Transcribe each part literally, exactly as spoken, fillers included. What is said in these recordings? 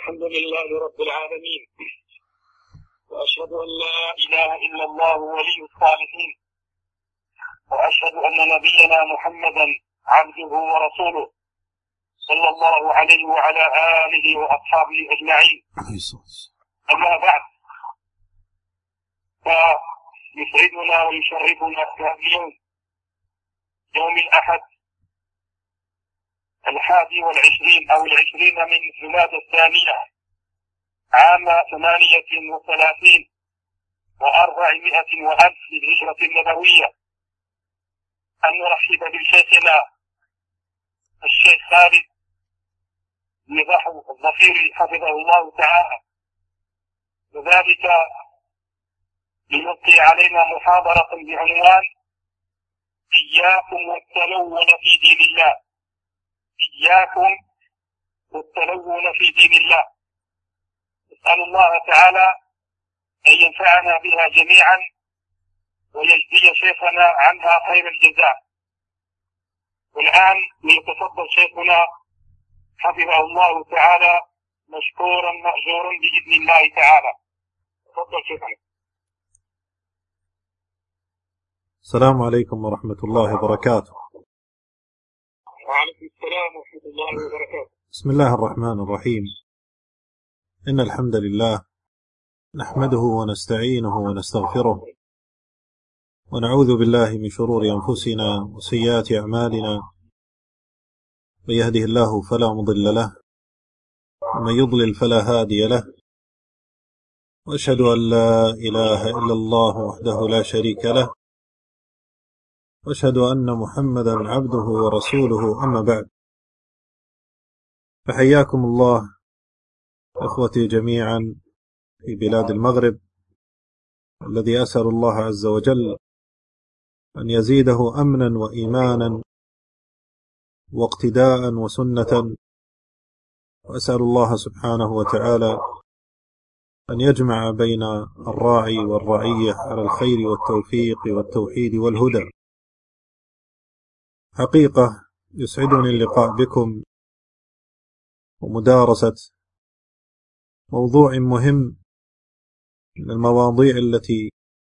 الحمد لله رب العالمين، وأشهد أن لا إله إلا الله ولي الصالحين، وأشهد أن نبينا محمدا عبده ورسوله صلى الله عليه وعلى آله وأصحابه أجمعين. أما بعد، فيسعدنا ويشرفنا في هذا اليوم، يوم الأحد الحادي والعشرين أو العشرين من جمادى الثانية عام ثمانية وثلاثين وأربعمائة وألف للهجرة النبوية، أن نرحب بشيخنا الشيخ خالد نضاح الظفير حفظه الله تعالى، وذلك ليلقي علينا محاضرة بعنوان إياكم والتلون في دين الله. إياكم والتلون في دين الله. نسأل الله تعالى أن ينفعنا بها جميعا ويجزي شيخنا عنها خير الجزاء. والآن ليتفضل شيخنا حفظه الله تعالى مشكورا مأجورا بإذن الله تعالى. تفضل شيخنا. السلام عليكم ورحمة الله وبركاته. وعليكم السلام ورحمة الله وبركاته. بسم الله الرحمن الرحيم. إن الحمد لله نحمده ونستعينه ونستغفره، ونعوذ بالله من شرور أنفسنا وسيئات أعمالنا، من يهده الله فلا مضل له ومن يضلل فلا هادي له، وأشهد أن لا إله إلا الله وحده لا شريك له، وأشهد أن محمدا عبده ورسوله. أما بعد، فحياكم الله إخوتي جميعا في بلاد المغرب، الذي أسأل الله عز وجل أن يزيده أمنا وإيمانا واقتداء وسنة، وأسأل الله سبحانه وتعالى أن يجمع بين الراعي والرعية على الخير والتوفيق والتوحيد والهدى. حقيقة يسعدني اللقاء بكم ومدارسة موضوع مهم من المواضيع التي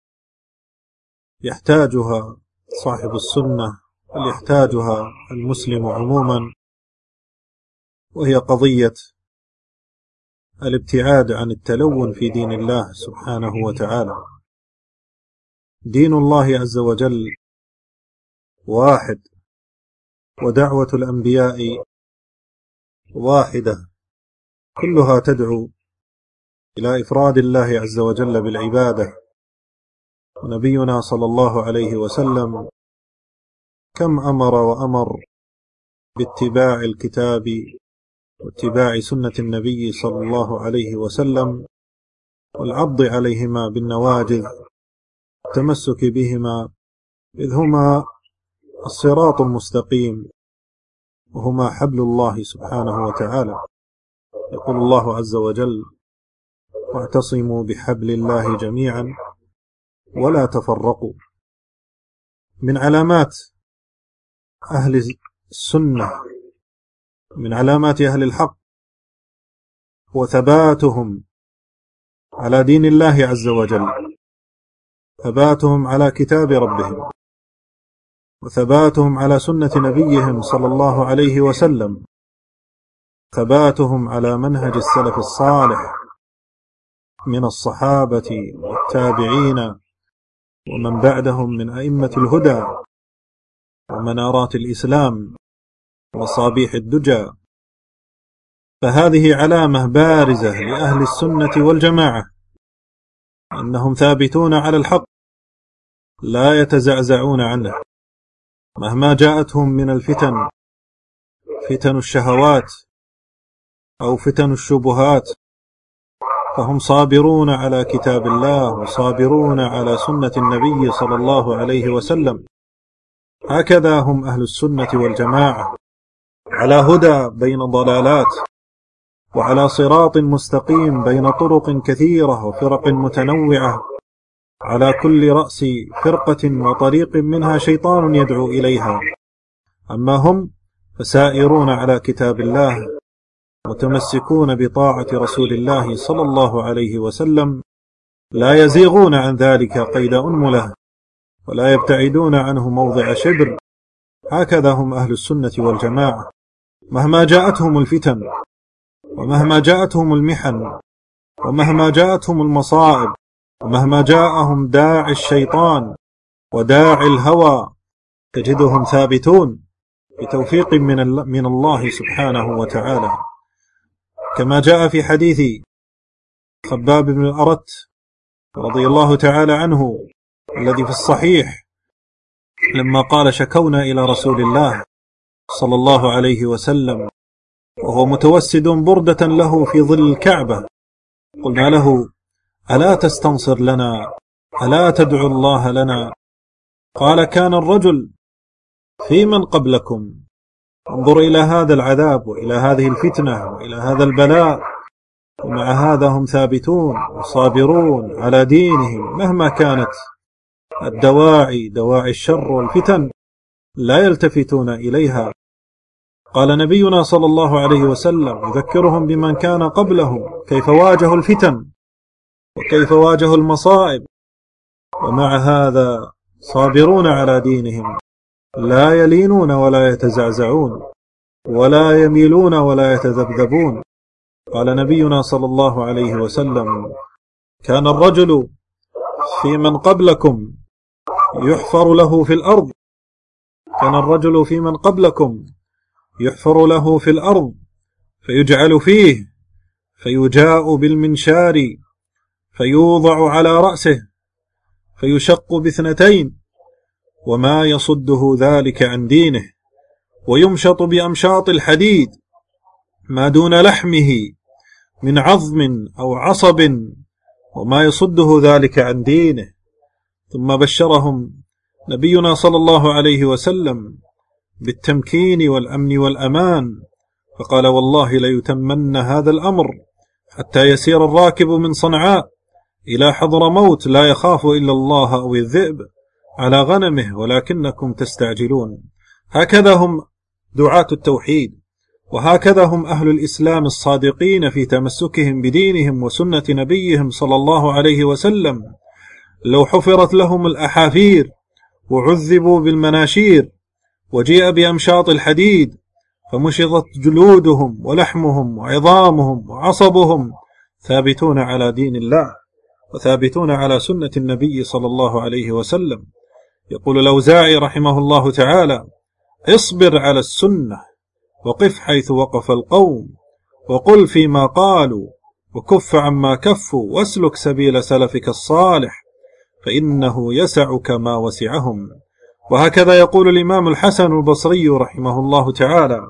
يحتاجها صاحب السنة بل يحتاجها المسلم عموما، وهي قضية الابتعاد عن التلون في دين الله سبحانه وتعالى. دين الله عز وجل واحد، ودعوة الأنبياء واحدة، كلها تدعو إلى إفراد الله عز وجل بالعبادة. ونبينا صلى الله عليه وسلم كم أمر وأمر باتباع الكتاب واتباع سنة النبي صلى الله عليه وسلم، والعض عليهما بالنواجذ، التمسك بهما، إذ هما الصراط المستقيم، وهما حبل الله سبحانه وتعالى. يقول الله عز وجل: واعتصموا بحبل الله جميعا ولا تفرقوا. من علامات أهل السنة، من علامات أهل الحق، وثباتهم على دين الله عز وجل، ثباتهم على كتاب ربهم، وثباتهم على سنة نبيهم صلى الله عليه وسلم، ثباتهم على منهج السلف الصالح من الصحابة والتابعين ومن بعدهم من أئمة الهدى ومنارات الإسلام ومصابيح الدجى. فهذه علامة بارزة لأهل السنة والجماعة، أنهم ثابتون على الحق لا يتزعزعون عنه مهما جاءتهم من الفتن، فتن الشهوات أو فتن الشبهات، فهم صابرون على كتاب الله وصابرون على سنة النبي صلى الله عليه وسلم. هكذا هم أهل السنة والجماعة، على هدى بين ضلالات، وعلى صراط مستقيم بين طرق كثيرة وفرق متنوعة، على كل رأس فرقة وطريق منها شيطان يدعو إليها. أما هم فسائرون على كتاب الله متمسكون بطاعة رسول الله صلى الله عليه وسلم، لا يزيغون عن ذلك قيد أنملة، ولا يبتعدون عنه موضع شبر. هكذا هم أهل السنة والجماعة، مهما جاءتهم الفتن، ومهما جاءتهم المحن، ومهما جاءتهم المصائب، ومهما جاءهم داعي الشيطان وداعي الهوى، تجدهم ثابتون بتوفيق من الله سبحانه وتعالى، كما جاء في حديث خباب بن الأرت رضي الله تعالى عنه الذي في الصحيح، لما قال: شكونا إلى رسول الله صلى الله عليه وسلم وهو متوسد بردة له في ظل الكعبة، قلنا له: ألا تستنصر لنا؟ ألا تدعو الله لنا؟ قال: كان الرجل في من قبلكم، انظر إلى هذا العذاب وإلى هذه الفتنة وإلى هذا البلاء، ومع هذا هم ثابتون وصابرون على دينهم مهما كانت الدواعي، دواعي الشر والفتن، لا يلتفتون إليها. قال نبينا صلى الله عليه وسلم يذكرهم بمن كان قبلهم كيف واجهوا الفتن وكيف واجهوا المصائب، ومع هذا صابرون على دينهم، لا يلينون ولا يتزعزعون ولا يميلون ولا يتذبذبون. قال نبينا صلى الله عليه وسلم: كان الرجل في من قبلكم يحفر له في الأرض كان الرجل في من قبلكم يحفر له في الأرض فيجعل فيه، فيجاء بالمنشار فيوضع على رأسه فيشق باثنتين، وما يصده ذلك عن دينه، ويمشط بأمشاط الحديد ما دون لحمه من عظم أو عصب، وما يصده ذلك عن دينه. ثم بشرهم نبينا صلى الله عليه وسلم بالتمكين والأمن والأمان، فقال: والله ليتمن هذا الأمر حتى يسير الراكب من صنعاء إلى حضرموت لا يخاف إلا الله أو الذئب على غنمه، ولكنكم تستعجلون. هكذا هم دعاة التوحيد، وهكذا هم أهل الإسلام الصادقين في تمسكهم بدينهم وسنة نبيهم صلى الله عليه وسلم. لو حفرت لهم الأحافير وعذبوا بالمناشير وجيء بأمشاط الحديد فمشطت جلودهم ولحمهم وعظامهم وعصبهم، ثابتون على دين الله وثابتون على سنة النبي صلى الله عليه وسلم. يقول الأوزاعي رحمه الله تعالى: اصبر على السنة وقف حيث وقف القوم، وقل فيما قالوا، وكف عما كفوا، واسلك سبيل سلفك الصالح، فإنه يسعك ما وسعهم. وهكذا يقول الإمام الحسن البصري رحمه الله تعالى: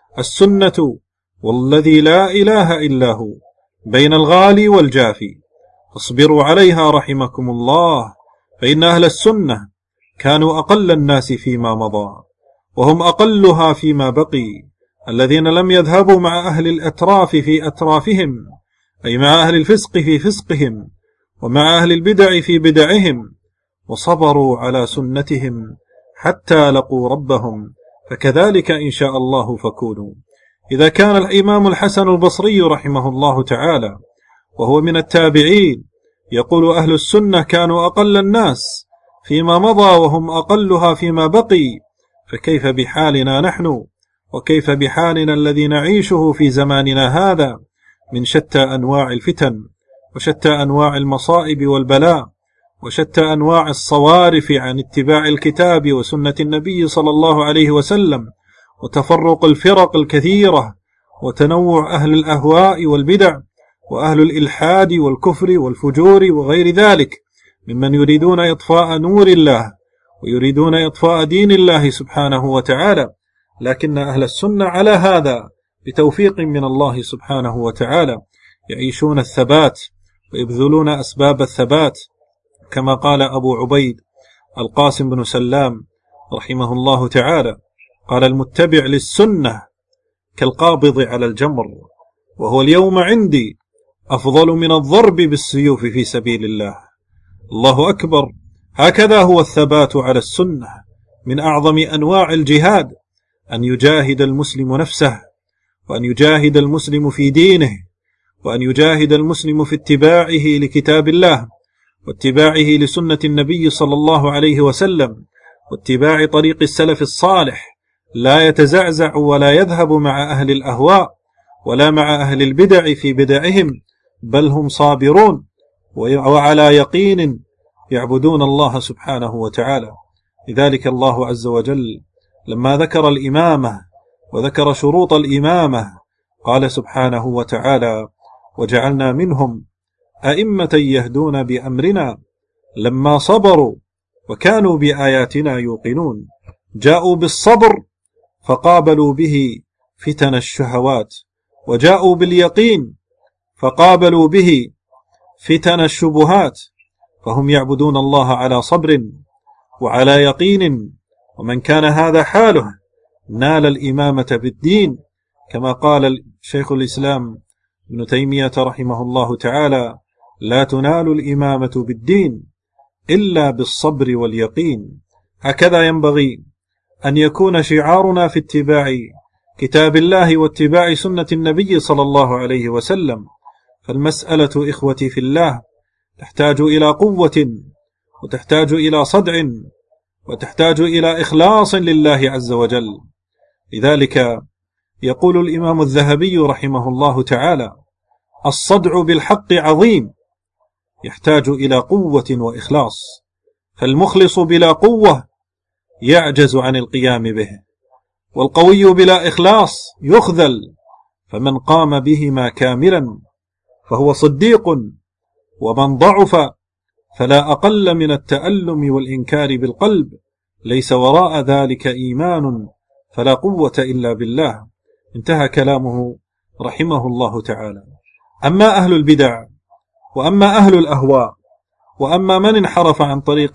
السنة والذي لا إله إلا هو بين الغالي والجافي، اصبروا عليها رحمكم الله، فإن أهل السنة كانوا أقل الناس فيما مضى، وهم أقلها فيما بقي، الذين لم يذهبوا مع أهل الأتراف في أترافهم، أي مع أهل الفسق في فسقهم، ومع أهل البدع في بدعهم، وصبروا على سنتهم حتى لقوا ربهم، فكذلك إن شاء الله فكونوا. إذا كان الإمام الحسن البصري رحمه الله تعالى وهو من التابعين يقول أهل السنة كانوا أقل الناس فيما مضى وهم أقلها فيما بقي، فكيف بحالنا نحن، وكيف بحالنا الذي نعيشه في زماننا هذا من شتى أنواع الفتن وشتى أنواع المصائب والبلاء وشتى أنواع الصوارف عن اتباع الكتاب وسنة النبي صلى الله عليه وسلم، وتفرق الفرق الكثيرة، وتنوع أهل الأهواء والبدع، وأهل الإلحاد والكفر والفجور وغير ذلك ممن يريدون إطفاء نور الله ويريدون إطفاء دين الله سبحانه وتعالى. لكن أهل السنة على هذا بتوفيق من الله سبحانه وتعالى يعيشون الثبات ويبذلون أسباب الثبات، كما قال أبو عبيد القاسم بن سلام رحمه الله تعالى: قال: المتبع للسنة كالقابض على الجمر، وهو اليوم عندي أفضل من الضرب بالسيوف في سبيل الله. الله أكبر. هكذا هو الثبات على السنة. من أعظم أنواع الجهاد أن يجاهد المسلم نفسه وأن يجاهد المسلم في دينه، وأن يجاهد المسلم في اتباعه لكتاب الله، واتباعه لسنة النبي صلى الله عليه وسلم، واتباع طريق السلف الصالح، لا يتزعزع ولا يذهب مع أهل الأهواء ولا مع أهل البدع في بدعهم، بل هم صابرون وعلى يقين يعبدون الله سبحانه وتعالى. لذلك الله عز وجل لما ذكر الإمامة وذكر شروط الإمامة قال سبحانه وتعالى: وجعلنا منهم أئمة يهدون بأمرنا لما صبروا وكانوا بآياتنا يوقنون. جاءوا بالصبر فقابلوا به فتن الشهوات، وجاءوا باليقين فقابلوا به فتن الشبهات، فهم يعبدون الله على صبر وعلى يقين. ومن كان هذا حاله نال الإمامة بالدين، كما قال شيخ الإسلام ابن تيمية رحمه الله تعالى: لا تنال الإمامة بالدين إلا بالصبر واليقين. هكذا ينبغي أن يكون شعارنا في اتباع كتاب الله واتباع سنة النبي صلى الله عليه وسلم. فالمسألة إخوتي في الله تحتاج إلى قوة، وتحتاج إلى صدع، وتحتاج إلى إخلاص لله عز وجل. لذلك يقول الإمام الذهبي رحمه الله تعالى: الصدع بالحق عظيم، يحتاج إلى قوة وإخلاص، فالمخلص بلا قوة يعجز عن القيام به، والقوي بلا إخلاص يخذل، فمن قام بهما كاملا فهو صديق، ومن ضعف فلا أقل من التألم والإنكار بالقلب، ليس وراء ذلك إيمان، فلا قوة إلا بالله. انتهى كلامه رحمه الله تعالى. أما أهل البدع، وأما أهل الأهواء، وأما من انحرف عن طريق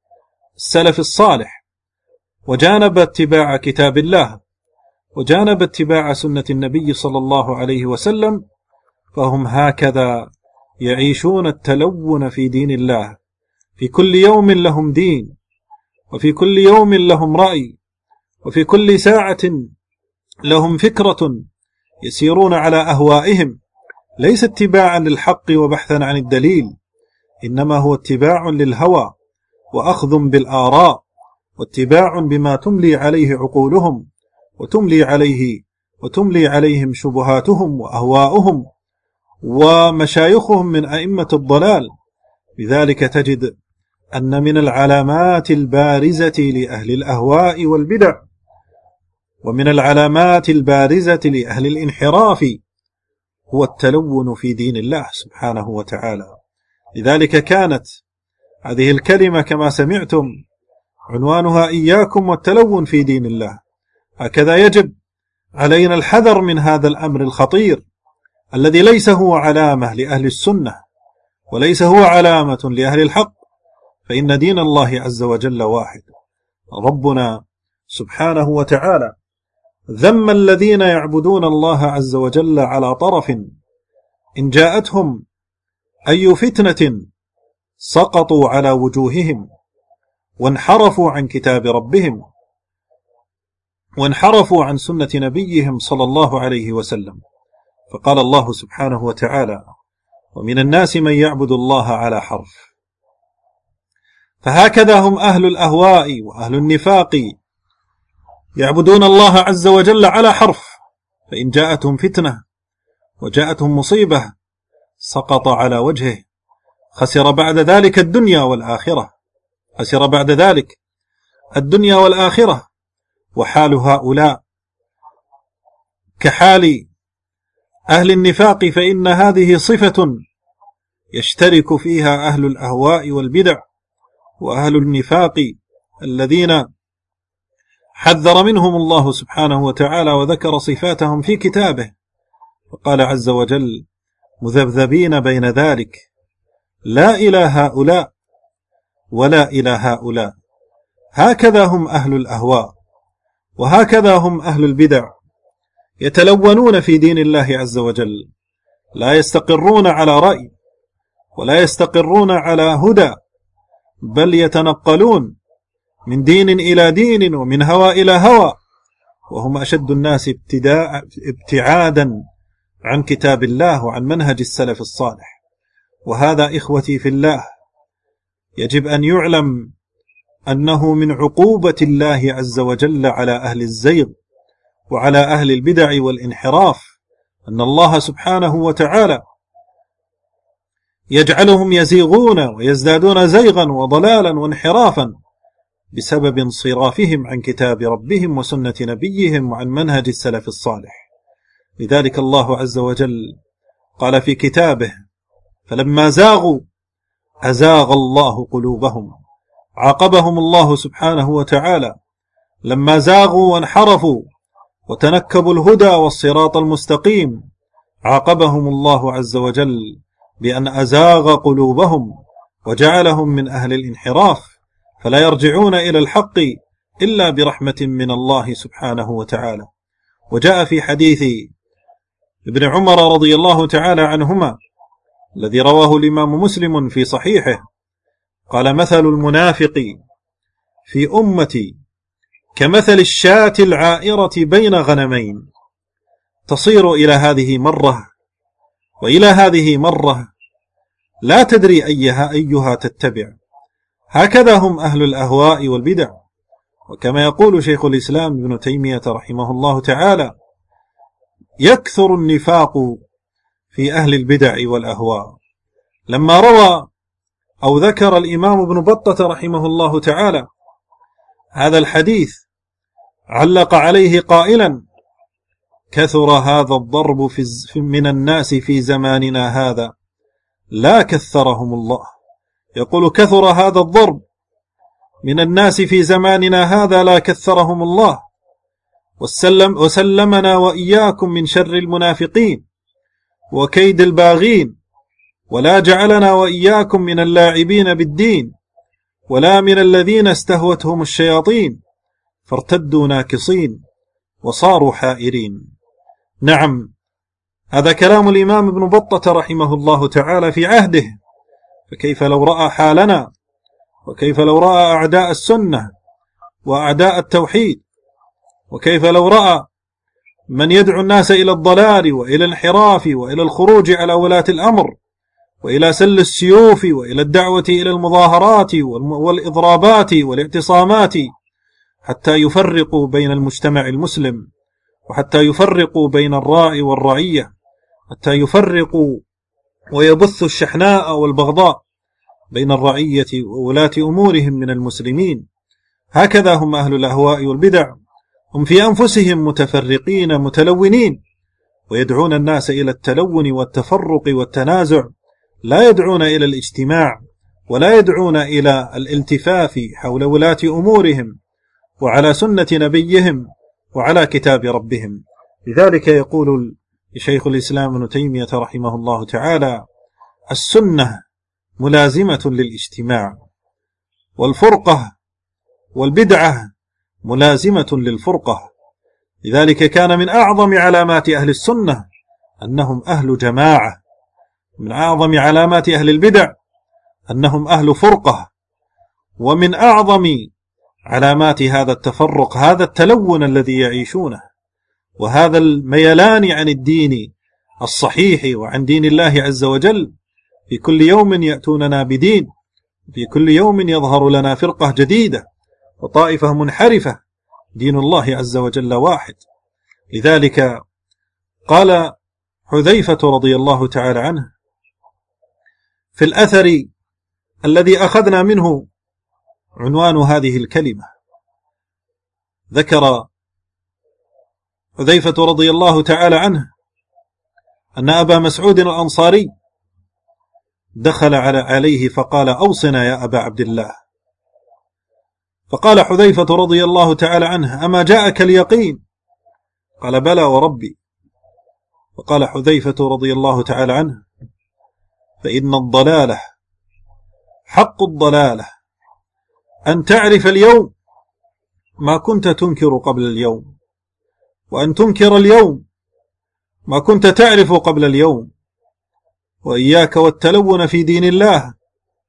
السلف الصالح وجانب اتباع كتاب الله وجانب اتباع سنة النبي صلى الله عليه وسلم، فهم هكذا يعيشون التلون في دين الله. في كل يوم لهم دين، وفي كل يوم لهم رأي، وفي كل ساعة لهم فكرة، يسيرون على أهوائهم، ليس اتباعا للحق وبحثا عن الدليل، إنما هو اتباع للهوى وأخذ بالآراء، واتباع بما تملي عليه عقولهم وتملي عليه وتملي عليهم شبهاتهم وأهواؤهم ومشايخهم من أئمة الضلال. لذلك تجد أن من العلامات البارزة لأهل الأهواء والبدع، ومن العلامات البارزة لأهل الانحراف، هو التلون في دين الله سبحانه وتعالى. لذلك كانت هذه الكلمة كما سمعتم عنوانها: إياكم والتلون في دين الله. هكذا يجب علينا الحذر من هذا الأمر الخطير الذي ليس هو علامة لأهل السنة، وليس هو علامة لأهل الحق، فإن دين الله عز وجل واحد. ربنا سبحانه وتعالى ذم الذين يعبدون الله عز وجل على طرف، إن جاءتهم أي فتنة سقطوا على وجوههم وانحرفوا عن كتاب ربهم، وانحرفوا عن سنة نبيهم صلى الله عليه وسلم. فقال الله سبحانه وتعالى: ومن الناس من يعبد الله على حرف. فهكذا هم أهل الأهواء وأهل النفاق، يعبدون الله عز وجل على حرف، فإن جاءتهم فتنة وجاءتهم مصيبة سقط على وجهه، خسر بعد ذلك الدنيا والآخرة، خسر بعد ذلك الدنيا والآخرة. وحال هؤلاء كحال أهل النفاق، فإن هذه صفة يشترك فيها أهل الأهواء والبدع وأهل النفاق الذين حذر منهم الله سبحانه وتعالى وذكر صفاتهم في كتابه، فقال عز وجل: مذبذبين بين ذلك لا إلى هؤلاء ولا إلى هؤلاء. هكذا هم أهل الأهواء، وهكذا هم أهل البدع، يتلونون في دين الله عز وجل، لا يستقرون على رأي ولا يستقرون على هدى، بل يتنقلون من دين إلى دين ومن هوى إلى هوى، وهم أشد الناس ابتداء ابتعادا عن كتاب الله وعن منهج السلف الصالح. وهذا إخوتي في الله يجب أن يعلم أنه من عقوبة الله عز وجل على أهل الزيغ وعلى أهل البدع والانحراف أن الله سبحانه وتعالى يجعلهم يزيغون ويزدادون زيغا وضلالا وانحرافا بسبب انصرافهم عن كتاب ربهم وسنة نبيهم وعن منهج السلف الصالح. لذلك الله عز وجل قال في كتابه: فلما زاغوا أزاغ الله قلوبهم. عاقبهم الله سبحانه وتعالى لما زاغوا وانحرفوا وتنكبوا الهدى والصراط المستقيم، عاقبهم الله عز وجل بأن أزاغ قلوبهم وجعلهم من أهل الانحراف، فلا يرجعون إلى الحق إلا برحمة من الله سبحانه وتعالى. وجاء في حديث ابن عمر رضي الله تعالى عنهما الذي رواه الإمام مسلم في صحيحه قال: مثل المنافق في أمتي كمثل الشاة العائرة بين غنمين، تصير إلى هذه مرة وإلى هذه مرة لا تدري أيها أيها تتبع. هكذا هم أهل الأهواء والبدع. وكما يقول شيخ الإسلام ابن تيمية رحمه الله تعالى: يكثر النفاق في أهل البدع والأهواء. لما روى أو ذكر الإمام ابن بطة رحمه الله تعالى هذا الحديث علق عليه قائلا: كثر هذا الضرب في من الناس في زماننا هذا لا كثرهم الله. يقول: كثر هذا الضرب من الناس في زماننا هذا لا كثرهم الله، وسلم وسلمنا وإياكم من شر المنافقين وكيد الباغين، ولا جعلنا وإياكم من اللاعبين بالدين ولا من الذين استهوتهم الشياطين فارتدوا ناكصين وصاروا حائرين. نعم، هذا كلام الإمام ابن بطة رحمه الله تعالى في عهده، فكيف لو رأى حالنا، وكيف لو رأى أعداء السنة وأعداء التوحيد، وكيف لو رأى من يدعو الناس إلى الضلال وإلى الانحراف وإلى الخروج على ولاة الأمر وإلى سل السيوف وإلى الدعوة إلى المظاهرات والإضرابات والاعتصامات حتى يفرقوا بين المجتمع المسلم، وحتى يفرقوا بين الراعي والرعية، حتى يفرقوا ويبثوا الشحناء والبغضاء بين الرعية وولاة أمورهم من المسلمين. هكذا هم أهل الأهواء والبدع، هم في أنفسهم متفرقين متلونين، ويدعون الناس إلى التلون والتفرق والتنازع، لا يدعون إلى الاجتماع ولا يدعون إلى الالتفاف حول ولاة أمورهم وعلى سنة نبيهم وعلى كتاب ربهم. لذلك يقول شيخ الإسلام ابن تيمية رحمه الله تعالى: السنة ملازمة للاجتماع، والفرقة والبدعة ملازمة للفرقة. لذلك كان من أعظم علامات أهل السنة أنهم أهل جماعة، من أعظم علامات أهل البدع أنهم أهل فرقة، ومن أعظم علامات هذا التفرق هذا التلون الذي يعيشونه، وهذا الميلان عن الدين الصحيح وعن دين الله عز وجل. في كل يوم يأتوننا بدين، في كل يوم يظهر لنا فرقة جديدة وطائفة منحرفة، دين الله عز وجل واحد. لذلك قال حذيفة رضي الله تعالى عنه في الأثر الذي أخذنا منه عنوان هذه الكلمة، ذكر حذيفة رضي الله تعالى عنه أن أبا مسعود الأنصاري دخل عليه فقال: أوصنا يا أبا عبد الله. فقال حذيفة رضي الله تعالى عنه: أما جاءك اليقين؟ قال: بلى وربي. فقال حذيفة رضي الله تعالى عنه: فإن الضلالة حق الضلالة أن تعرف اليوم ما كنت تنكر قبل اليوم، وأن تنكر اليوم ما كنت تعرف قبل اليوم، وإياك والتلون في دين الله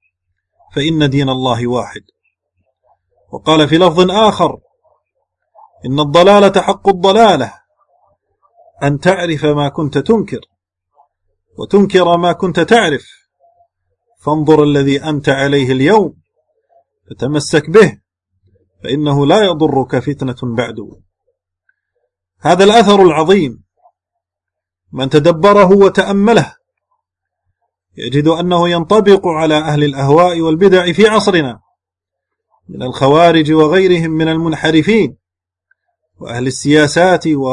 فإن دين الله واحد. وقال في لفظ آخر: إن الضلالة حق الضلالة أن تعرف ما كنت تنكر وتنكر ما كنت تعرف، فانظر الذي أنت عليه اليوم فتمسك به، فإنه لا يضرك فتنة بعد. هذا الأثر العظيم من تدبره وتأمله يجد أنه ينطبق على أهل الأهواء والبدع في عصرنا من الخوارج وغيرهم من المنحرفين وأهل السياسات و...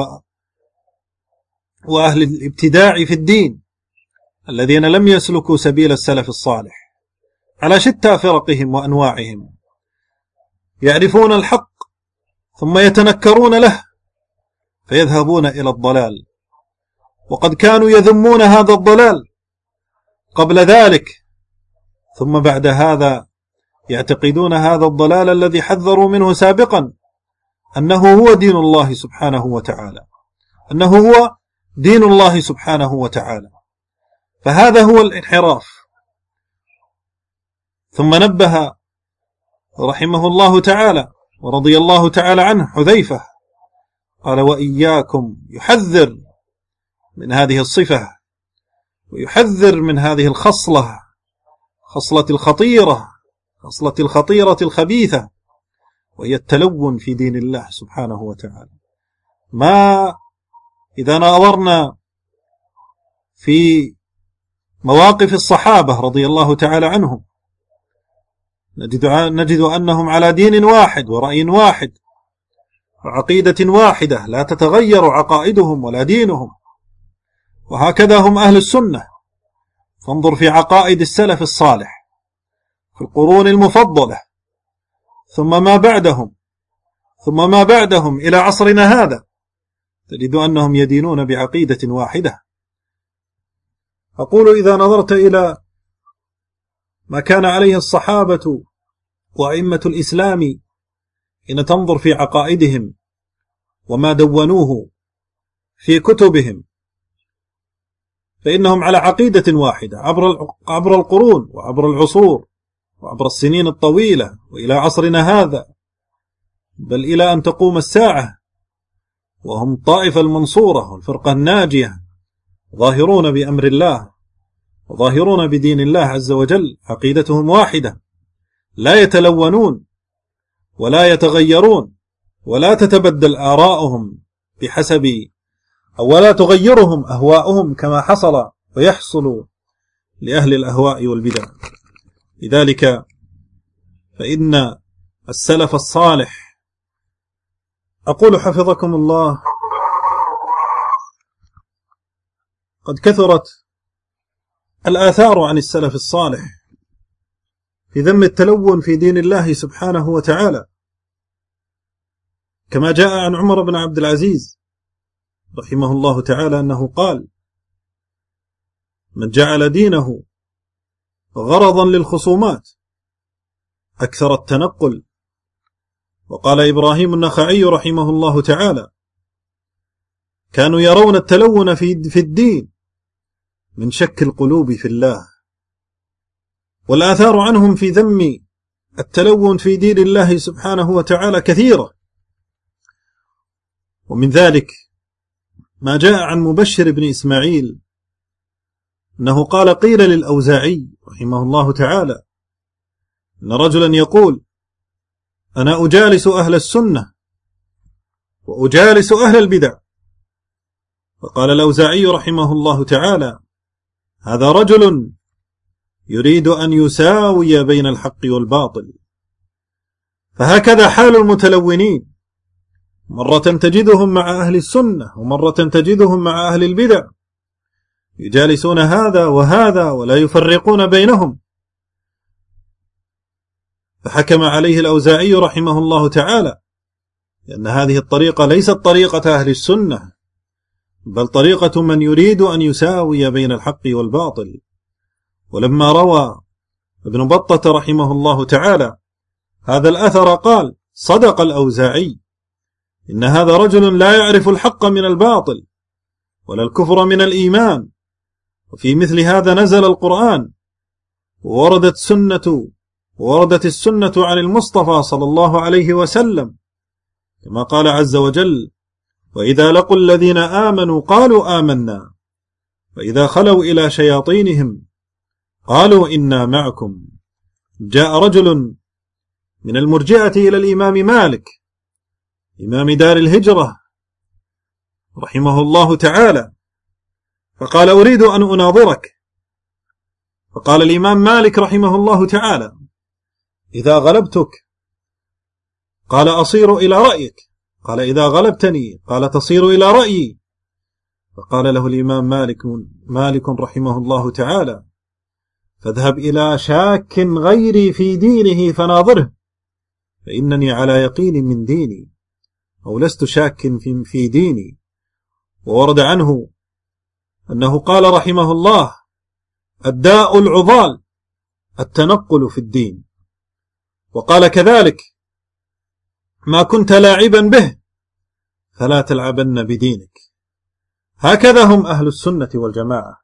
وأهل الابتداع في الدين الذين لم يسلكوا سبيل السلف الصالح على شتى فرقهم وأنواعهم، يعرفون الحق ثم يتنكرون له فيذهبون إلى الضلال، وقد كانوا يذمون هذا الضلال قبل ذلك، ثم بعد هذا يعتقدون هذا الضلال الذي حذروا منه سابقا أنه هو دين الله سبحانه وتعالى، أنه هو دين الله سبحانه وتعالى، فهذا هو الانحراف. ثم نبه رحمه الله تعالى ورضي الله تعالى عنه حذيفة قال: وإياكم، يحذر من هذه الصفة ويحذر من هذه الخصلة، خصلة الخطيرة، خصلة الخطيرة الخبيثة، وهي التلون في دين الله سبحانه وتعالى. ما إذا نظرنا في مواقف الصحابة رضي الله تعالى عنهم نجد, نجد أنهم على دين واحد ورأي واحد وعقيدة واحدة لا تتغير عقائدهم ولا دينهم، وهكذا هم أهل السنة. فانظر في عقائد السلف الصالح في القرون المفضلة ثم ما بعدهم ثم ما بعدهم إلى عصرنا هذا، تجد أنهم يدينون بعقيدة واحدة. أقول إذا نظرت إلى ما كان عليه الصحابة وأئمة الإسلام إن تنظر في عقائدهم وما دونوه في كتبهم فإنهم على عقيدة واحدة عبر عبر القرون وعبر العصور وعبر السنين الطويلة وإلى عصرنا هذا، بل إلى أن تقوم الساعة، وهم الطائفة المنصورة والفرقة الناجية، ظاهرون بأمر الله وظاهرون بدين الله عز وجل، عقيدتهم واحدة، لا يتلونون ولا يتغيرون ولا تتبدل آراؤهم بحسب أو ولا تغيرهم أهواؤهم كما حصل ويحصل لأهل الأهواء والبدع. لذلك فإن السلف الصالح، أقول حفظكم الله، قد كثرت الآثار عن السلف الصالح في ذم التلون في دين الله سبحانه وتعالى، كما جاء عن عمر بن عبد العزيز رحمه الله تعالى أنه قال: من جعل دينه غرضا للخصومات أكثر التنقل. وقال إبراهيم النخعي رحمه الله تعالى: كانوا يرون التلون في الدين من شك القلوب في الله. والآثار عنهم في ذم التلون في دين الله سبحانه وتعالى كثيرة، ومن ذلك ما جاء عن مبشر بن إسماعيل أنه قال: قيل للأوزاعي رحمه الله تعالى أن رجلا يقول: أنا أجالس أهل السنة وأجالس أهل البدع. فقال الأوزاعي رحمه الله تعالى: هذا رجل يريد أن يساوي بين الحق والباطل. فهكذا حال المتلونين، مرة تجدهم مع أهل السنة ومرة تجدهم مع أهل البدع، يجالسون هذا وهذا ولا يفرقون بينهم. فحكم عليه الأوزاعي رحمه الله تعالى لأن هذه الطريقة ليست طريقة أهل السنة، بل طريقة من يريد أن يساوي بين الحق والباطل. ولما روى ابن بطة رحمه الله تعالى هذا الأثر قال: صدق الأوزاعي، إن هذا رجل لا يعرف الحق من الباطل ولا الكفر من الإيمان. وفي مثل هذا نزل القرآن، ووردت سنة ووردت السنة عن المصطفى صلى الله عليه وسلم كما قال عز وجل: وإذا لقوا الذين آمنوا قالوا آمنا وإذا خلوا إلى شياطينهم قالوا إنا معكم. جاء رجل من المرجئة إلى الإمام مالك إمام دار الهجرة رحمه الله تعالى، فقال: أريد أن أناظرك. فقال الإمام مالك رحمه الله تعالى: إذا غلبتك قال أصير إلى رأيك، قال: إذا غلبتني قال تصير إلى رأيي. فقال له الإمام مالك مالك رحمه الله تعالى: فاذهب إلى شاك غيري في دينه فناظره، فإنني على يقين من ديني، أو لست شاك في ديني. وورد عنه أنه قال رحمه الله: الداء العضال التنقل في الدين. وقال كذلك: ما كنت لاعبا به فلا تلعبن بدينك. هكذا هم أهل السنة والجماعة،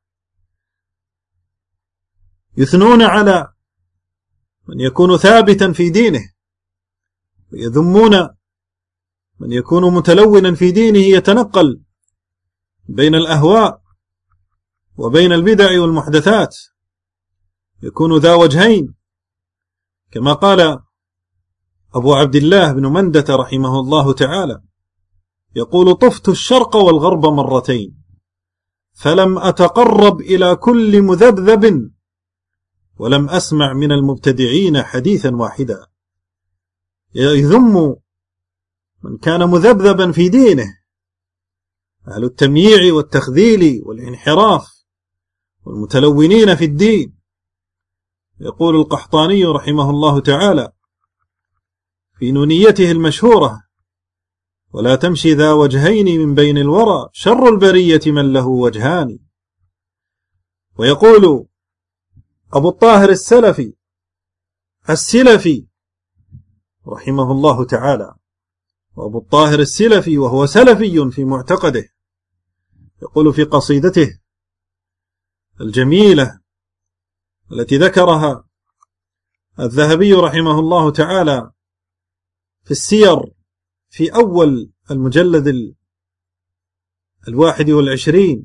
يثنون على من يكون ثابتا في دينه، ويذمون من يكون متلونا في دينه يتنقل بين الأهواء وبين البدع والمحدثات، يكون ذا وجهين، كما قال أبو عبد الله بن مندة رحمه الله تعالى: يقول: طفت الشرق والغرب مرتين فلم أتقرب إلى كل مذبذب ولم أسمع من المبتدعين حديثا واحدا. يذم من كان مذبذبا في دينه، أهل التمييع والتخذيل والانحراف والمتلونين في الدين. يقول القحطاني رحمه الله تعالى في نونيته المشهورة: ولا تمشي ذا وجهين من بين الورى شر البرية من له وجهان. ويقول أبو الطاهر السلفي السلفي رحمه الله تعالى، وأبو الطاهر السلفي وهو سلفي في معتقده، يقول في قصيدته الجميلة التي ذكرها الذهبي رحمه الله تعالى في السير في أول المجلد الواحد والعشرين،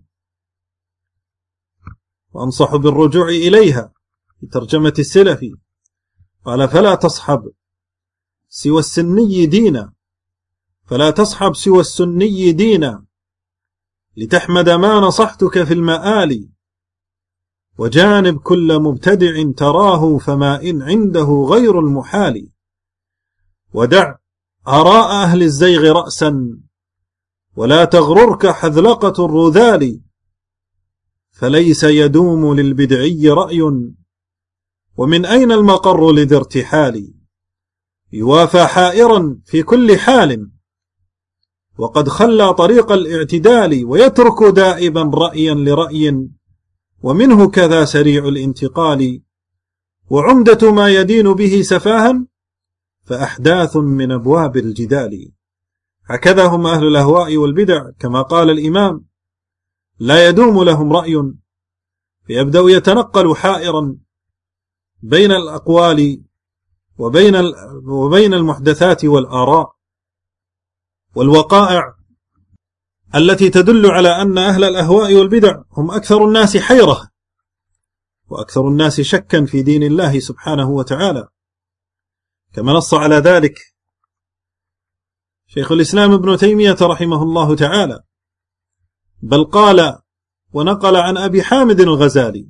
وأنصح بالرجوع إليها في ترجمة السلفي، قال: فلا تصحب سوى السني دينا فلا تصحب سوى السني دينا لتحمد ما نصحتك في المآل، وجانب كل مبتدع تراه فما إن عنده غير المحال، ودع آراء أهل الزيغ رأسا ولا تغررك حذلقة الرذال، فليس يدوم للبدعي رأي ومن أين المقر لذي ارتحال، يوافى حائرا في كل حال وقد خلى طريق الاعتدال، ويترك دائبا رأيا لرأي ومنه كذا سريع الانتقال، وعمدة ما يدين به سفاها فأحداث من أبواب الجدال. هكذا هم أهل الأهواء والبدع، كما قال الإمام: لا يدوم لهم رأي فيبدأ يتنقل حائرا بين الأقوال وبين وبين المحدثات والآراء والوقائع التي تدل على أن أهل الأهواء والبدع هم أكثر الناس حيرة وأكثر الناس شكا في دين الله سبحانه وتعالى، كما نص على ذلك شيخ الإسلام ابن تيمية رحمه الله تعالى، بل قال ونقل عن أبي حامد الغزالي،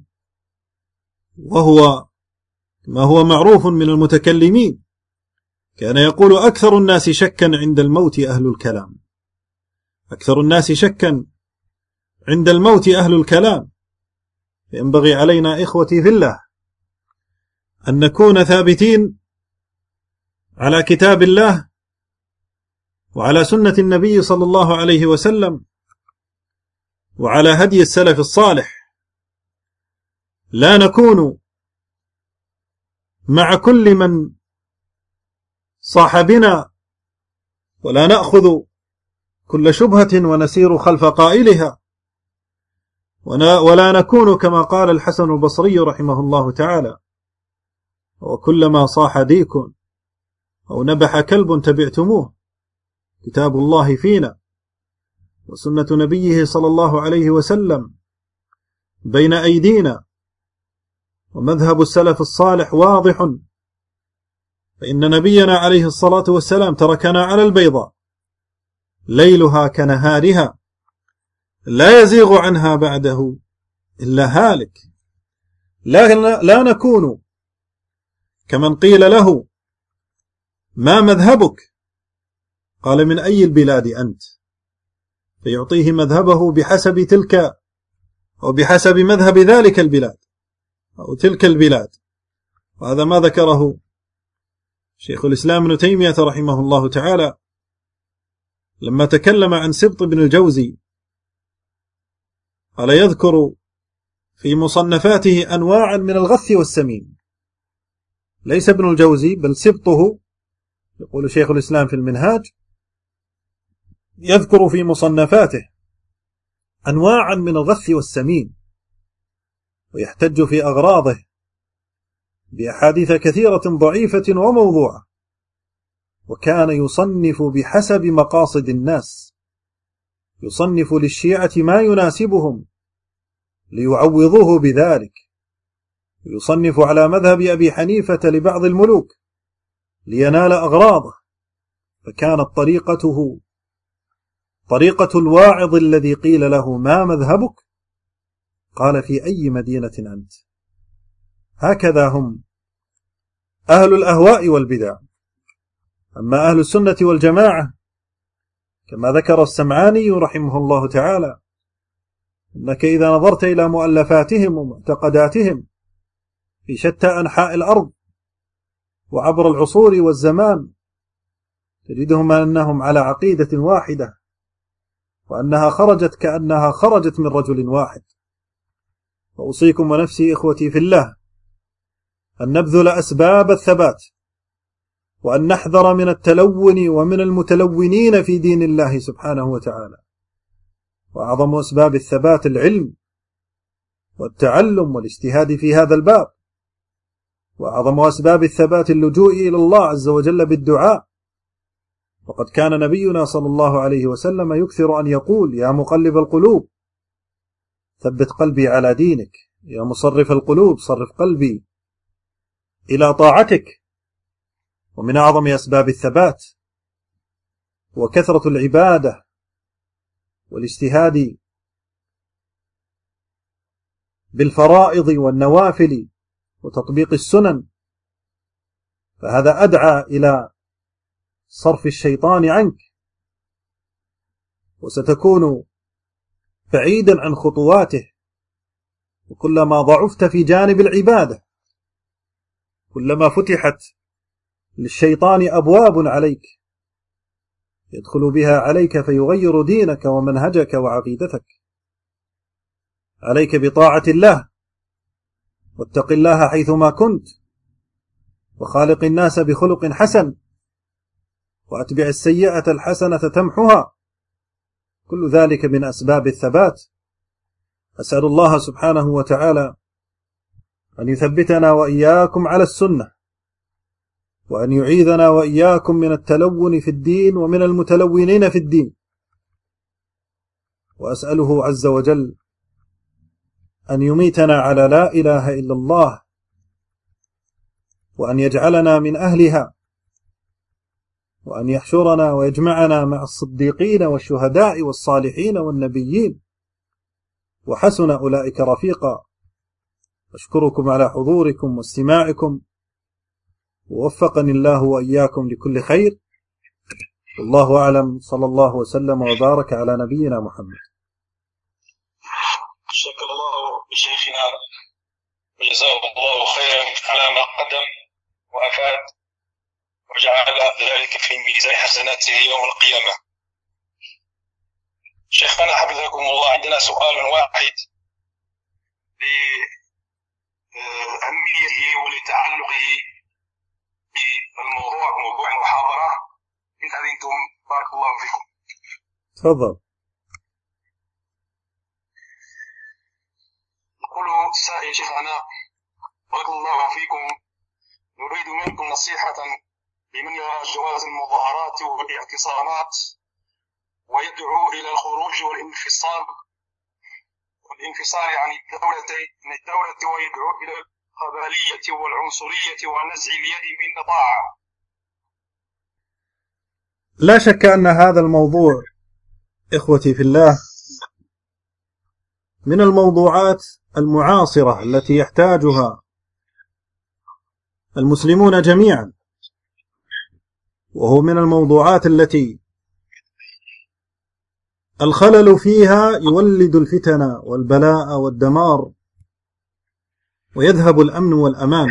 وهو ما هو معروف من المتكلمين، كان يقول: أكثر الناس شكا عند الموت أهل الكلام. أكثر الناس شكا عند الموت أهل الكلام. ينبغي علينا إخوتي في الله أن نكون ثابتين على كتاب الله وعلى سنة النبي صلى الله عليه وسلم وعلى هدي السلف الصالح، لا نكون مع كل من صاح بنا، ولا نأخذ كل شبهة ونسير خلف قائلها، ولا نكون كما قال الحسن البصري رحمه الله تعالى: وكلما صاح ديك أو نبح كلب تبعتموه، كتاب الله فينا وسنة نبيه صلى الله عليه وسلم بين أيدينا، ومذهب السلف الصالح واضح، فإن نبينا عليه الصلاة والسلام تركنا على البيضاء ليلها كنهارها لا يزيغ عنها بعده إلا هالك. لا, لا نكون كمن قيل له ما مذهبك؟ قال من أي البلاد أنت؟ فيعطيه مذهبه بحسب تلك أو بحسب مذهب ذلك البلاد أو تلك البلاد. وهذا ما ذكره شيخ الإسلام ابن تيمية رحمه الله تعالى لما تكلم عن سبط بن الجوزي، قال يذكر في مصنفاته أنواعا من الغث والسمين. ليس ابن الجوزي بل سبطه، يقول شيخ الإسلام في المنهاج، يذكر في مصنفاته أنواعا من الغث والسمين، ويحتج في أغراضه بأحاديث كثيرة ضعيفة وموضوعة، وكان يصنف بحسب مقاصد الناس، يصنف للشيعة ما يناسبهم ليعوضوه بذلك، يصنف على مذهب أبي حنيفة لبعض الملوك لينال أغراضه. فكانت طريقته طريقة الواعظ الذي قيل له ما مذهبك؟ قال في أي مدينة أنت؟ هكذا هم أهل الأهواء والبدع. أما أهل السنة والجماعة كما ذكر السمعاني رحمه الله تعالى، إنك إذا نظرت إلى مؤلفاتهم ومعتقداتهم في شتى أنحاء الأرض وعبر العصور والزمان تجدهم أنهم على عقيدة واحدة، وأنها خرجت كأنها خرجت من رجل واحد. وأوصيكم ونفسي إخوتي في الله أن نبذل أسباب الثبات، وأن نحذر من التلون ومن المتلونين في دين الله سبحانه وتعالى. وأعظم أسباب الثبات العلم والتعلم والاجتهاد في هذا الباب، وأعظم أسباب الثبات اللجوء إلى الله عز وجل بالدعاء. وقد كان نبينا صلى الله عليه وسلم يكثر أن يقول يا مقلب القلوب ثبت قلبي على دينك، يا مصرف القلوب صرف قلبي إلى طاعتك. ومن أعظم أسباب الثبات وكثرة العبادة والاجتهاد بالفرائض والنوافل وتطبيق السنن، فهذا أدعى إلى صرف الشيطان عنك، وستكون بعيدا عن خطواته. وكلما ضعفت في جانب العبادة كلما فتحت للشيطان أبواب عليك يدخل بها عليك فيغير دينك ومنهجك وعقيدتك. عليك بطاعة الله، واتق الله حيثما كنت، وخالق الناس بخلق حسن، وأتبع السيئة الحسنة تمحها. كل ذلك من أسباب الثبات. أسأل الله سبحانه وتعالى أن يثبتنا وإياكم على السنة، وأن يعيذنا وإياكم من التلون في الدين ومن المتلونين في الدين. وأسأله عز وجل أن يميتنا على لا إله إلا الله، وأن يجعلنا من أهلها، وأن يحشرنا ويجمعنا مع الصديقين والشهداء والصالحين والنبيين، وحسن أولئك رفيقا. أشكركم على حضوركم واستماعكم، ووفقني الله وإياكم لكل خير. والله أعلم، صلى الله وسلم وبارك على نبينا محمد. شكر الله بشيخنا وجزاه الله خيرا على ما قدم وأفاد، وجعل ذلك في ميزان حسناته يوم القيامة. شيخنا حفظكم الله، عندنا سؤال واحد لأهميته ولتعلقه بالموضوع موضوع المحاضرة، إن أذنتم بارك الله فيكم. تفضل. يقول السائل شيخنا بارك الله فيكم، نريد منكم نصيحة لمن يرى جواز المظاهرات والاعتصامات ويدعو إلى الخروج والانفصال والانفصال عن الدولة ويدعو إلى القبلية والعنصرية ونزع اليد من الطاعة. لا شك أن هذا الموضوع إخوتي في الله من الموضوعات المعاصرة التي يحتاجها المسلمون جميعا، وهو من الموضوعات التي الخلل فيها يولد الفتن والبلاء والدمار ويذهب الأمن والأمان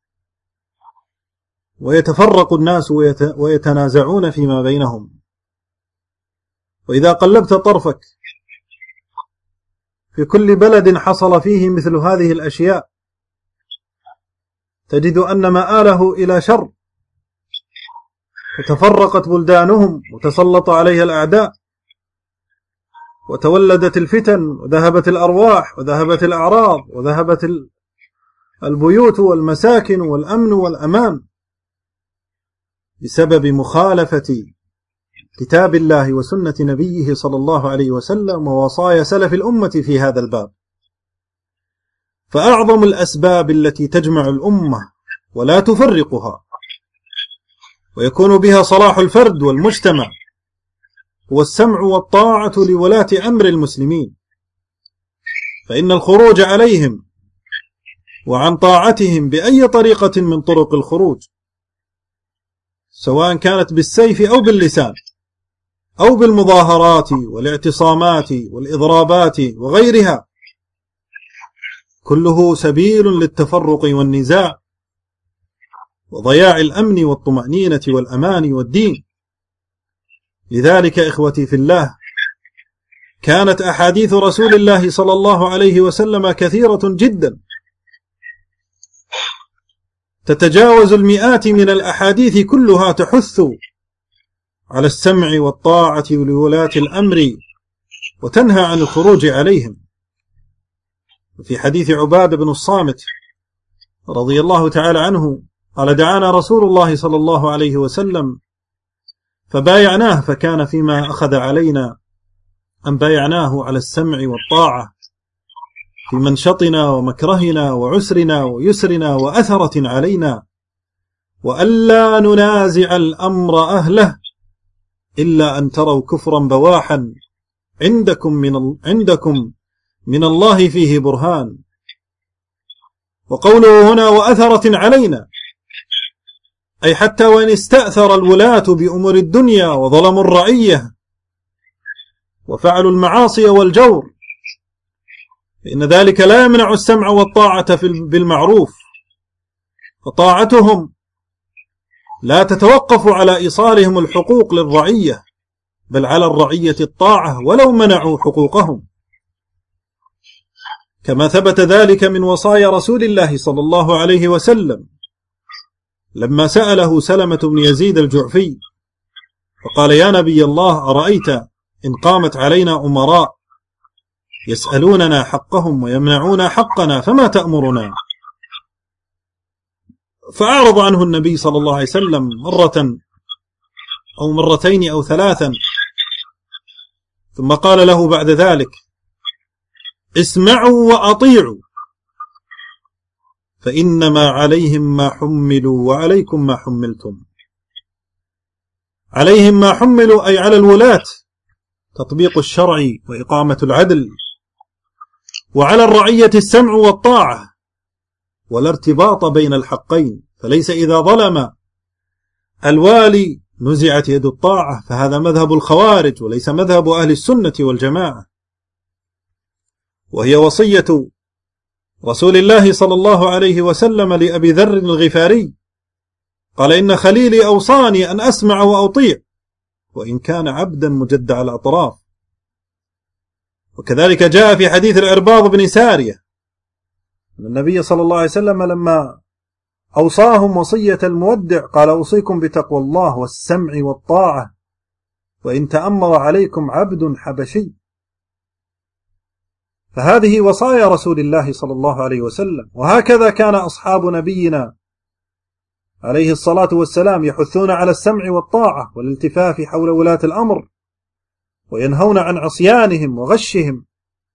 ويتفرق الناس ويتنازعون فيما بينهم. وإذا قلبت طرفك في كل بلد حصل فيه مثل هذه الأشياء تجد أن مآله إلى شر، فتفرقت بلدانهم وتسلط عليها الأعداء وتولدت الفتن وذهبت الأرواح وذهبت الأعراض وذهبت البيوت والمساكن والأمن والأمان بسبب مخالفة كتاب الله وسنة نبيه صلى الله عليه وسلم ووصايا سلف الأمة في هذا الباب. فأعظم الأسباب التي تجمع الأمة ولا تفرقها ويكون بها صلاح الفرد والمجتمع هو السمع والطاعة لولاة أمر المسلمين، فإن الخروج عليهم وعن طاعتهم بأي طريقة من طرق الخروج سواء كانت بالسيف أو باللسان أو بالمظاهرات والاعتصامات والإضرابات وغيرها كله سبيل للتفرق والنزاع وضياع الأمن والطمأنينة والأمان والدين. لذلك إخوتي في الله كانت أحاديث رسول الله صلى الله عليه وسلم كثيرة جدا تتجاوز المئات من الأحاديث كلها تحث على السمع والطاعة لولاة الأمر وتنهى عن الخروج عليهم. في حديث عبادة بن الصامت رضي الله تعالى عنه قال دعانا رسول الله صلى الله عليه وسلم فبايعناه، فكان فيما أخذ علينا أن بايعناه على السمع والطاعة في منشطنا ومكرهنا وعسرنا ويسرنا وأثرة علينا، وألا ننازع الأمر أهله إلا أن تروا كفرا بواحا عندكم من, عندكم من الله فيه برهان. وقوله هنا وأثرة علينا أي حتى وإن استأثر الولاة بأمور الدنيا وظلموا الرعية وفعلوا المعاصي والجور فإن ذلك لا يمنع السمع والطاعة بالمعروف، فطاعتهم لا تتوقف على إيصالهم الحقوق للرعية بل على الرعية الطاعة ولو منعوا حقوقهم، كما ثبت ذلك من وصايا رسول الله صلى الله عليه وسلم لما سأله سلمة بن يزيد الجعفي فقال يا نبي الله أرأيت إن قامت علينا أمراء يسألوننا حقهم ويمنعون حقنا فما تأمرنا؟ فأعرض عنه النبي صلى الله عليه وسلم مرة أو مرتين أو ثلاثا، ثم قال له بعد ذلك اسمعوا وأطيعوا فإنما عليهم ما حملوا وعليكم ما حملتم. عليهم ما حملوا أي على الولاة تطبيق الشرع وإقامة العدل، وعلى الرعية السمع والطاعة والارتباط بين الحقين، فليس إذا ظلم الوالي نزعت يد الطاعة، فهذا مذهب الخوارج وليس مذهب أهل السنة والجماعة. وهي وصية رسول الله صلى الله عليه وسلم لأبي ذر الغفاري قال إن خليلي أوصاني أن أسمع وأطيع وإن كان عبدا مجدع الأطراف. وكذلك جاء في حديث العرباض بن سارية أن النبي صلى الله عليه وسلم لما أوصاهم وصية المودع قال أوصيكم بتقوى الله والسمع والطاعة وإن تأمر عليكم عبد حبشي. فهذه وصايا رسول الله صلى الله عليه وسلم، وهكذا كان أصحاب نبينا عليه الصلاة والسلام يحثون على السمع والطاعة والالتفاف حول ولاة الأمر، وينهون عن عصيانهم وغشهم،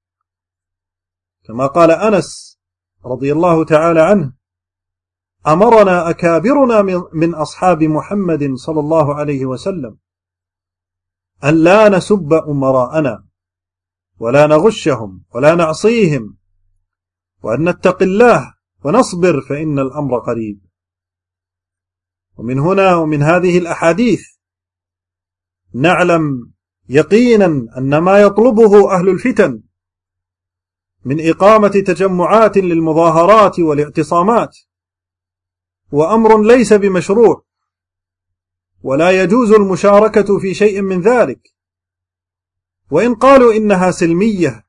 كما قال أنس رضي الله تعالى عنه: أمرنا أكابرنا من أصحاب محمد صلى الله عليه وسلم أن لا نسب أمراءنا ولا نغشهم ولا نعصيهم، وأن نتق الله ونصبر فإن الأمر قريب. ومن هنا ومن هذه الأحاديث نعلم يقينا أن ما يطلبه أهل الفتن من إقامة تجمعات للمظاهرات والاعتصامات وأمر ليس بمشروع، ولا يجوز المشاركة في شيء من ذلك، وإن قالوا إنها سلمية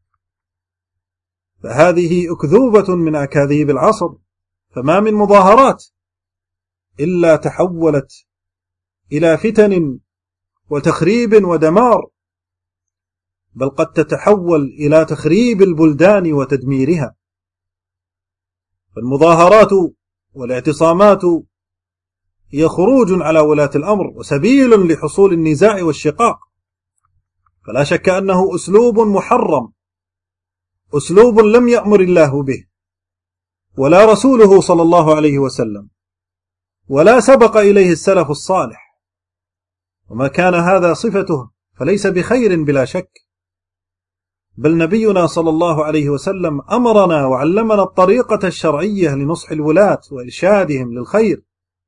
فهذه أكذوبة من أكاذيب العصر، فما من مظاهرات إلا تحولت إلى فتن وتخريب ودمار، بل قد تتحول إلى تخريب البلدان وتدميرها. فالمظاهرات والاعتصامات هي خروج على ولاة الأمر وسبيل لحصول النزاع والشقاق، فلا شك أنه أسلوب محرم، أسلوب لم يأمر الله به ولا رسوله صلى الله عليه وسلم، ولا سبق إليه السلف الصالح، وما كان هذا صفته فليس بخير بلا شك. بل نبينا صلى الله عليه وسلم أمرنا وعلمنا الطريقة الشرعية لنصح الولاة وإرشادهم للخير،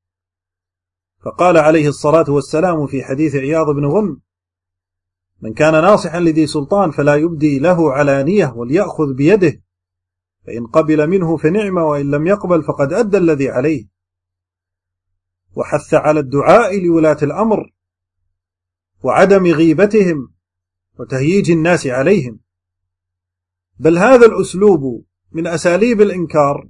فقال عليه الصلاة والسلام في حديث عياض بن غنم: من كان ناصحا لذي سلطان فلا يبدي له علانية وليأخذ بيده، فإن قبل منه فنعم، وإن لم يقبل فقد أدى الذي عليه. وحث على الدعاء لولاة الأمر وعدم غيبتهم وتهييج الناس عليهم. بل هذا الأسلوب من أساليب الإنكار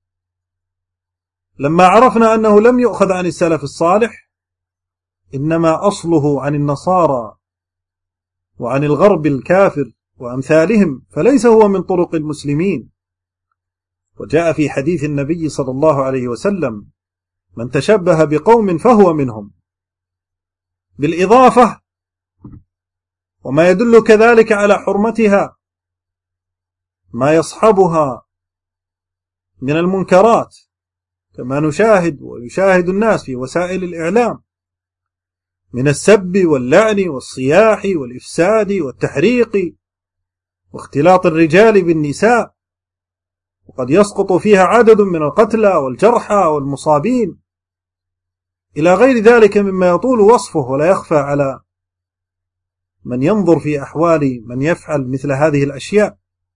لما عرفنا أنه لم يؤخذ عن السلف الصالح، إنما أصله عن النصارى وعن الغرب الكافر وأمثالهم، فليس هو من طرق المسلمين. وجاء في حديث النبي صلى الله عليه وسلم: من تشبه بقوم فهو منهم. بالإضافة وما يدل كذلك على حرمتها ما يصحبها من المنكرات، كما نشاهد ويشاهد الناس في وسائل الإعلام من السب واللعن والصياح والإفساد والتحريق واختلاط الرجال بالنساء، وقد يسقط فيها عدد من القتلى والجرحى والمصابين، إلى غير ذلك مما يطول وصفه ولا يخفى على من ينظر في أحوال من يفعل مثل هذه الأشياء.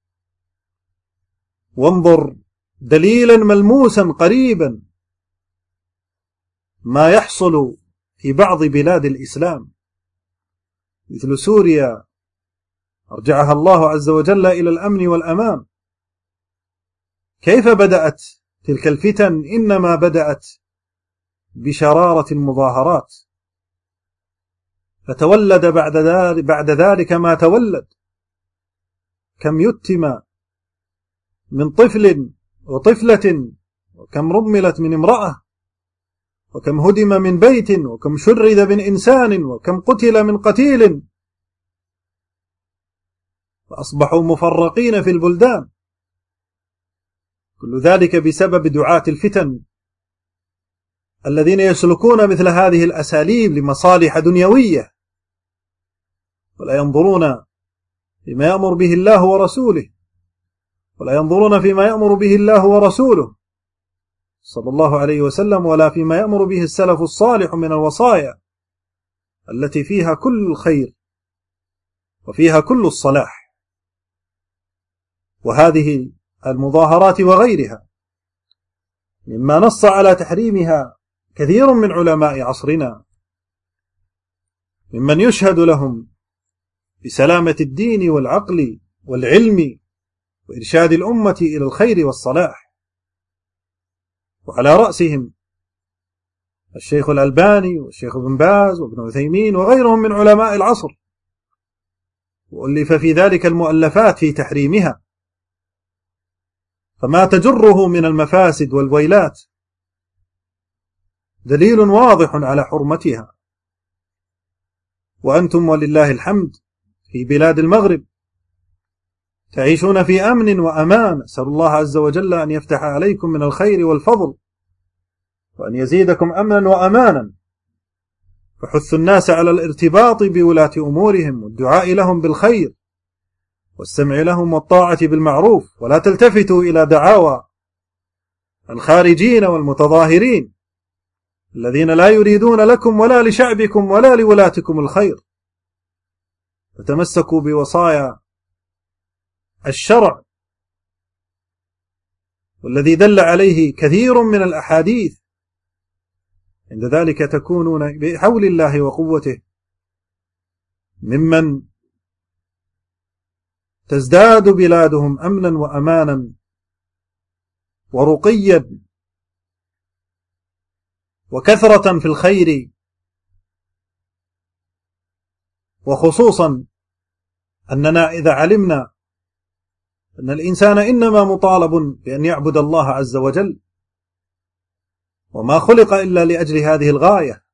وانظر دليلا ملموسا قريبا ما يحصل في بعض بلاد الإسلام مثل سوريا، أرجعها الله عز وجل إلى الأمن والأمان. كيف بدأت تلك الفتن؟ إنما بدأت بشرارة المظاهرات، فتولد بعد ذلك, بعد ذلك ما تولد. كم يتم من طفل وطفلة، وكم رملت من امرأة، وكم هدم من بيت، وكم شرد من إنسان، وكم قتل من قتيل، فأصبحوا مفرقين في البلدان. كل ذلك بسبب دعاة الفتن الذين يسلكون مثل هذه الأساليب لمصالح دنيوية، ولا ينظرون فيما يأمر به الله ورسوله، ولا ينظرون فيما يأمر به الله ورسوله صلى الله عليه وسلم، ولا فيما يأمر به السلف الصالح من الوصايا التي فيها كل الخير وفيها كل الصلاح. وهذه المظاهرات وغيرها مما نص على تحريمها كثير من علماء عصرنا، ممن يشهد لهم بسلامة الدين والعقل والعلم وإرشاد الأمة إلى الخير والصلاح، وعلى رأسهم الشيخ الألباني والشيخ ابن باز وابن عثيمين وغيرهم من علماء العصر، وألف في ذلك المؤلفات في تحريمها. فما تجره من المفاسد والويلات دليل واضح على حرمتها. وأنتم ولله الحمد في بلاد المغرب تعيشون في أمن وأمان، أسأل الله عز وجل أن يفتح عليكم من الخير والفضل وأن يزيدكم أمنا وأمانا. فحثوا الناس على الارتباط بولاة أمورهم والدعاء لهم بالخير والسمع لهم والطاعة بالمعروف، ولا تلتفتوا إلى دعاوى الخارجين والمتظاهرين الذين لا يريدون لكم ولا لشعبكم ولا لولاتكم الخير. فتمسكوا بوصايا الشرع والذي دل عليه كثير من الأحاديث، عند ذلك تكونون بحول الله وقوته ممن تزداد بلادهم أمنا وأمانا ورقيا وكثرة في الخير، وخصوصا أننا إذا علمنا أن الإنسان إنما مطالب بأن يعبد الله عز وجل وما خلق إلا لأجل هذه الغاية،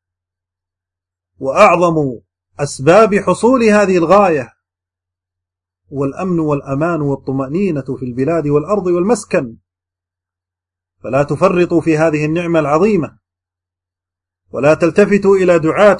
وأعظم أسباب حصول هذه الغاية والأمن والأمان والطمأنينة في البلاد والأرض والمسكن. فلا تفرطوا في هذه النعمة العظيمة، ولا تلتفتوا إلى دعاة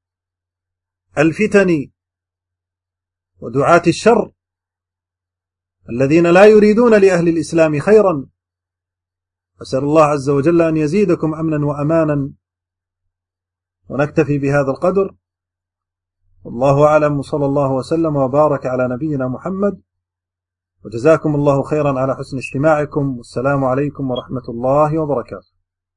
الفتن ودعاة الشر الذين لا يريدون لأهل الإسلام خيرا. أسأل الله عز وجل أن يزيدكم أمنا وأمانا، ونكتفي بهذا القدر، والله أعلم، صلى الله وسلم وبارك على نبينا محمد، وجزاكم الله خيرا على حسن استماعكم، والسلام عليكم ورحمة الله وبركاته.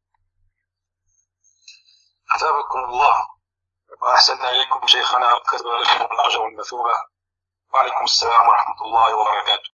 أثابكم الله وأحسننا إليكم شيخنا وكتب لكم الأجر والمثوبة، وعليكم السلام ورحمة الله وبركاته.